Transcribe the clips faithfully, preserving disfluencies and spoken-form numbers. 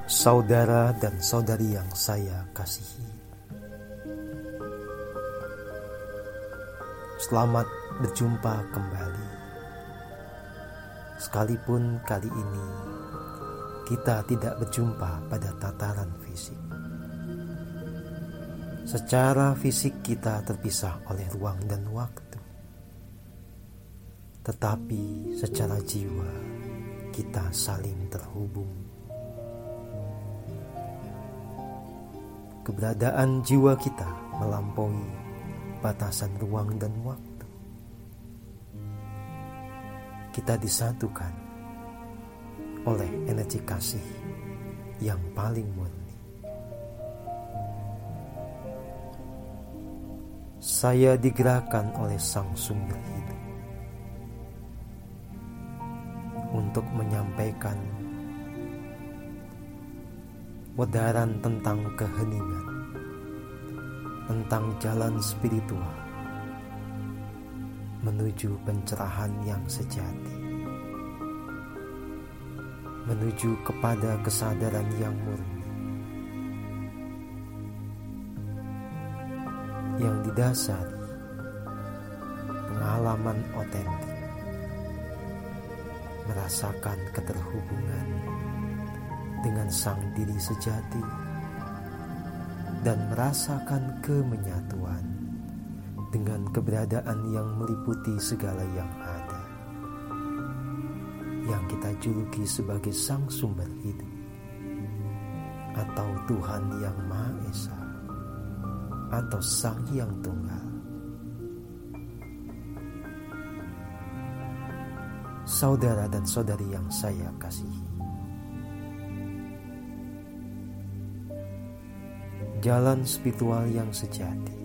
Saudara dan saudari yang saya kasihi, selamat berjumpa kembali. Sekalipun kali ini kita tidak berjumpa pada tataran fisik. Secara fisik kita terpisah oleh ruang dan waktu, tetapi secara jiwa kita saling terhubung. Keberadaan jiwa kita melampaui batasan ruang dan waktu. Kita disatukan oleh energi kasih yang paling murni. Saya digerakkan oleh Sang Sumber Hidup untuk menyampaikan wedaran tentang keheningan, tentang jalan spiritual menuju pencerahan yang sejati, menuju kepada kesadaran yang murni, yang didasari pengalaman otentik, merasakan keterhubungan dengan sang diri sejati dan merasakan kemenyatuan dengan keberadaan yang meliputi segala yang ada, yang kita juluki sebagai Sang Sumber Hidup atau Tuhan Yang Maha Esa atau Sang Hyang Tunggal. Saudara dan saudari yang saya kasihi, jalan spiritual yang sejati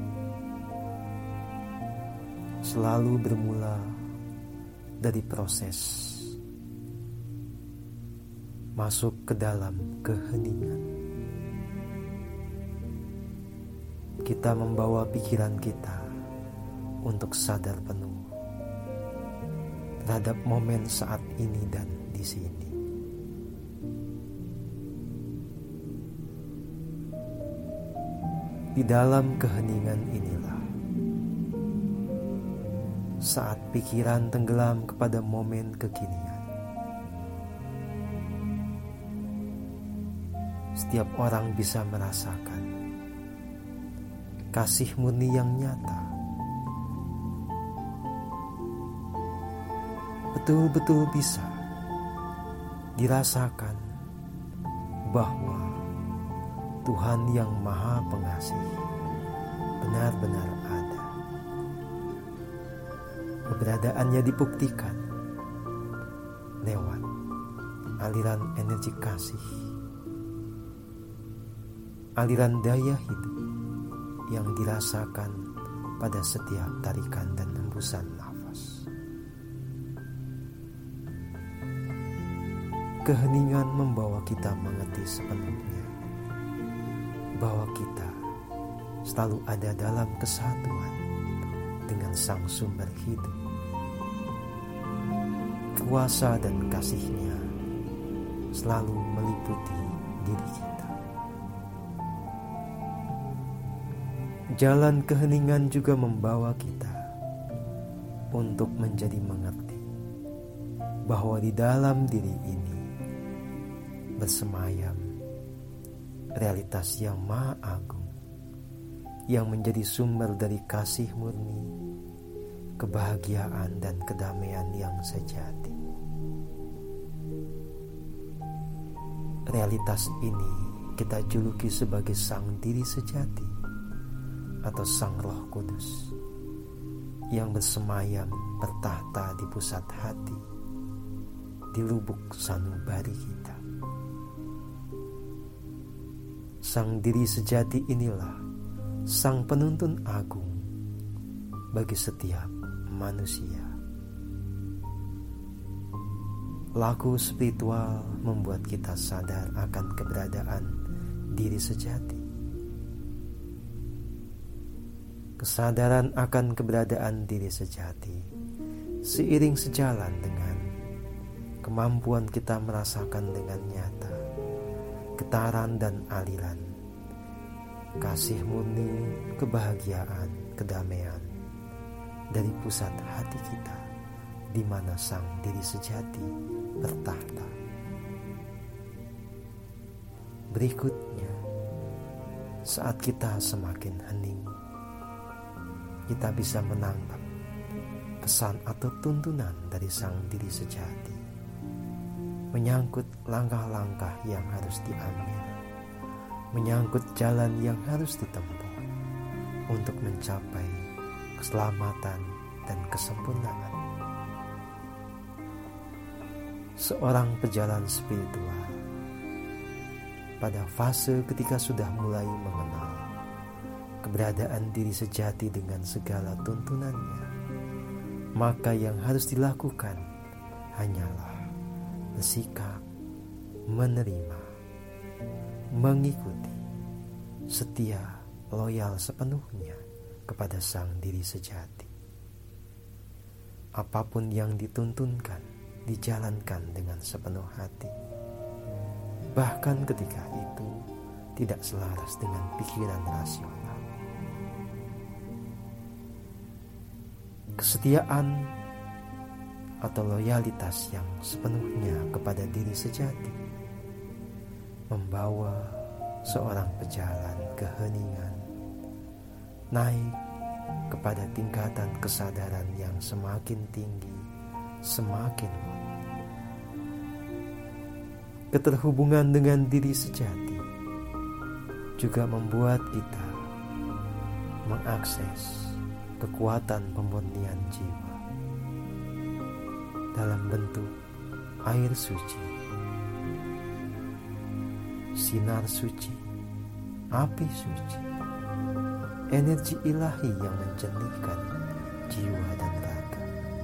selalu bermula dari proses masuk ke dalam keheningan. Kita membawa pikiran kita untuk sadar penuh terhadap momen saat ini dan di sini. Di dalam keheningan inilah, saat pikiran tenggelam kepada momen kekinian, setiap orang bisa merasakan kasih murni yang nyata, betul-betul bisa dirasakan bahwa Tuhan yang Maha Pengasih benar-benar ada. Keberadaannya dibuktikan lewat aliran energi kasih, aliran daya hidup yang dirasakan pada setiap tarikan dan hembusan nafas. Keheningan membawa kita mengerti sepenuhnya bahwa kita selalu ada dalam kesatuan dengan Sang Sumber Hidup. Kuasa dan kasih-Nya selalu meliputi diri kita. Jalan keheningan juga membawa kita untuk menjadi mengerti bahwa di dalam diri ini bersemayam realitas yang Maha Agung, yang menjadi sumber dari kasih murni, kebahagiaan dan kedamaian yang sejati. Realitas ini kita juluki sebagai Sang Diri Sejati atau Sang Roh Kudus yang bersemayam bertahta di pusat hati, di lubuk sanubari kita. Sang Diri Sejati inilah Sang Penuntun Agung bagi setiap manusia. Laku spiritual membuat kita sadar akan keberadaan diri sejati. Kesadaran akan keberadaan diri sejati seiring sejalan dengan kemampuan kita merasakan dengan nyata getaran dan aliran, kasih murni, kebahagiaan, kedamaian dari pusat hati kita, di mana sang diri sejati bertahta. Berikutnya, saat kita semakin hening, kita bisa menangkap pesan atau tuntunan dari sang diri sejati, menyangkut langkah-langkah yang harus diambil, menyangkut jalan yang harus ditempuh untuk mencapai keselamatan dan kesempurnaan. Seorang pejalan spiritual pada fase ketika sudah mulai mengenal keberadaan diri sejati dengan segala tuntunannya, maka yang harus dilakukan hanyalah bersikap, menerima, mengikuti, setia, loyal sepenuhnya kepada sang diri sejati. Apapun yang dituntunkan, dijalankan dengan sepenuh hati, bahkan ketika itu tidak selaras dengan pikiran rasional. Kesetiaan atau loyalitas yang sepenuhnya kepada diri sejati membawa seorang pejalan keheningan naik kepada tingkatan kesadaran yang semakin tinggi, semakin murni. Keterhubungan dengan diri sejati juga membuat kita mengakses kekuatan pemurnian jiwa dalam bentuk air suci, sinar suci, api suci, energi ilahi yang menjernihkan jiwa dan raga.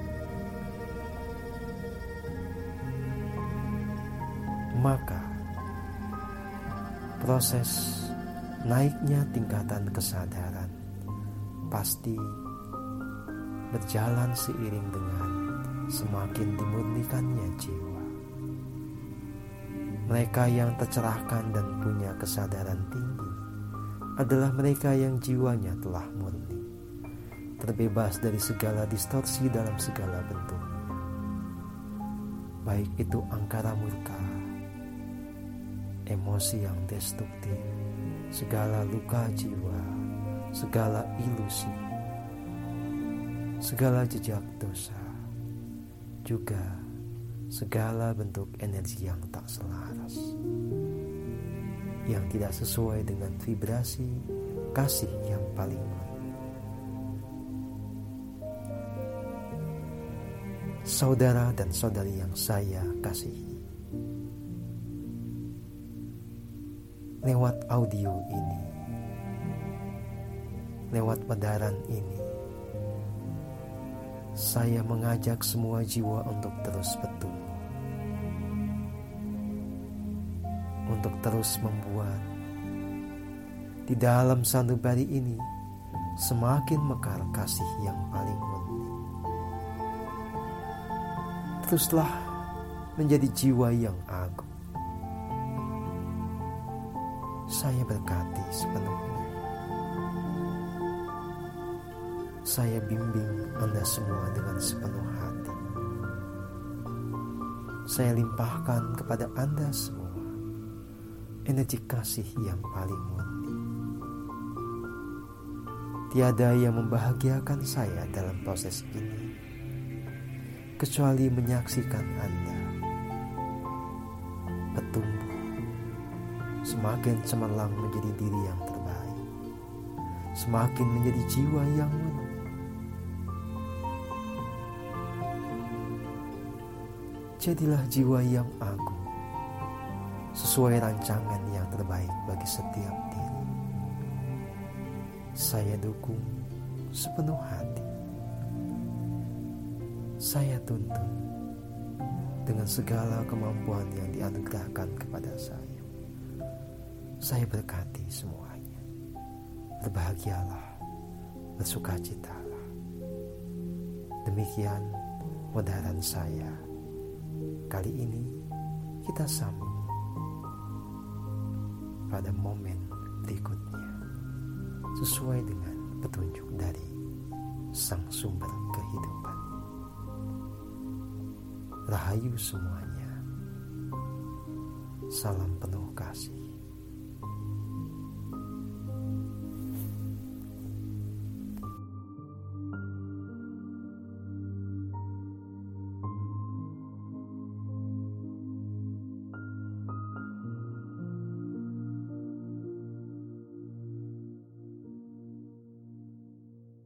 Maka proses naiknya tingkatan kesadaran pasti berjalan seiring dengan semakin dimurnikannya jiwa. Mereka yang tercerahkan dan punya kesadaran tinggi adalah mereka yang jiwanya telah murni, terbebas dari segala distorsi dalam segala bentuk, baik itu angkara murka, emosi yang destruktif, segala luka jiwa, segala ilusi, segala jejak dosa, juga segala bentuk energi yang tak selaras, yang tidak sesuai dengan vibrasi kasih yang paling murni. Saudara dan saudari yang saya kasihi, lewat audio ini, lewat pedaran ini, saya mengajak semua jiwa untuk terus bertumbuh, untuk terus membuat di dalam sanubari ini semakin mekar kasih yang paling murni. Teruslah menjadi jiwa yang agung. Saya berkati sepenuhnya. Saya bimbing Anda semua dengan sepenuh hati. Saya limpahkan kepada Anda semua energi kasih yang paling murni. Tiada yang membahagiakan saya dalam proses ini kecuali menyaksikan Anda bertumbuh, semakin cemerlang menjadi diri yang terbaik, semakin menjadi jiwa yang murni. Jadilah jiwa yang agung, sesuai rancangan yang terbaik bagi setiap diri. Saya dukung sepenuh hati. Saya tuntun dengan segala kemampuan yang dianugerahkan kepada saya. Saya berkati semuanya. Berbahagialah, bersukacitalah. Demikian mudahan saya. Kali ini kita sambung pada momen berikutnya sesuai dengan petunjuk dari Sang Sumber Kehidupan. Rahayu semuanya. Salam penuh kasih.